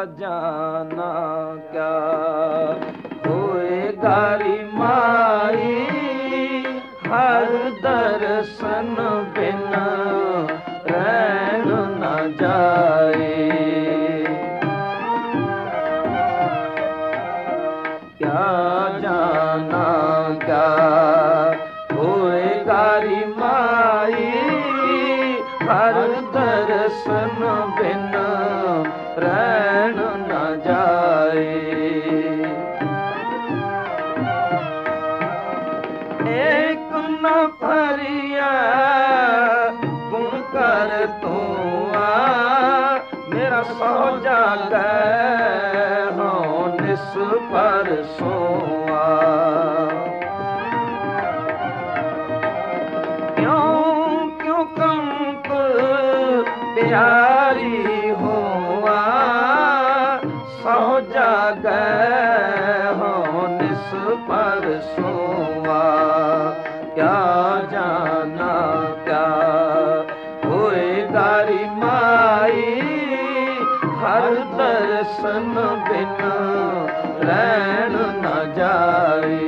जाना क्या होएगा री माई हर दर्शन बिना रैन न जाए। क्या जाना क्या होएगा री माई हर दर्शन बिना रैन न जाए। एक न भरिया गुण कर तू मेरा सो जागे हो निस पर सोआ। क्यों कंप प्यारी हुआ सो जागे हो निस पर सोआ। क्या जाना क्या होएगा री माई हर दर्शन बिना रैन न जाए।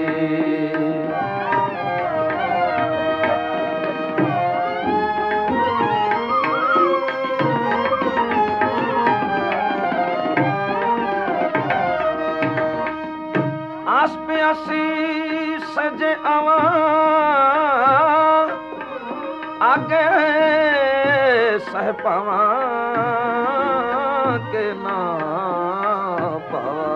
आस प्यासी सजे आवा आगे सह पावा के ना पावा।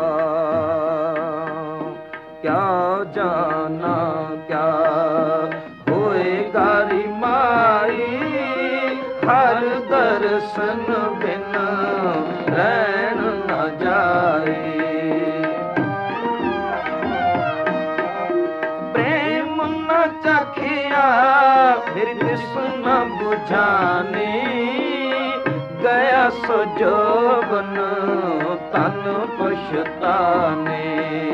क्या जाना क्या होएगा री माई हर दर्शन बिना रैन न जाए। चखिया फिर कृष्ण बुझाने गया सो जोबन तन पछताने।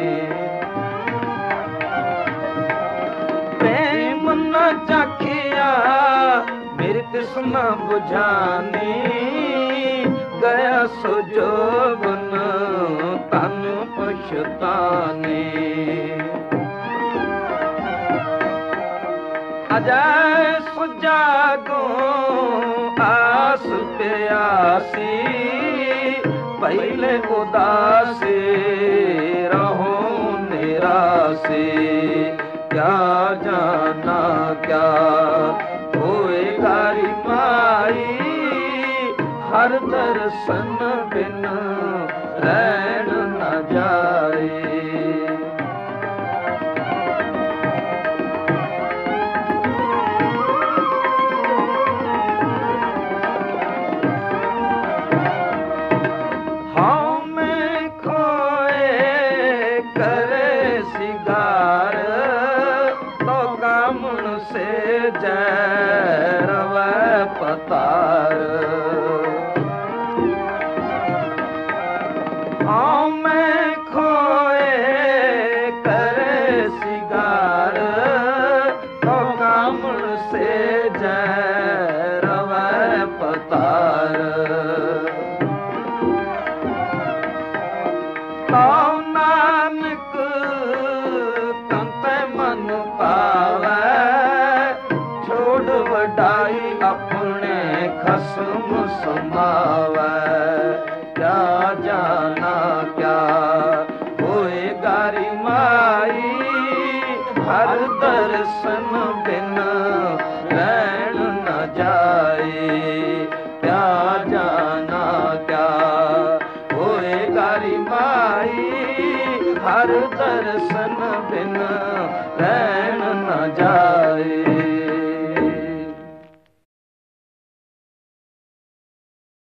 प्रेम न चखिया फिर कृष्ण बुझाने गया सो जोबन तन पछताने। अजय सुजागो आस प्यासी पहले उदासी रहो निरासी। क्या जाना क्या होएगा री माई हर दर्शन बिना रैन न जाए। से जैरव पतार हाँ मैं खोए करे सिगार तो कामण से जैरव पतार। तो नानक तंत मन पावे वडाई अपने खसम समावे। क्या जाना क्या होएगा री माई हर दर्शन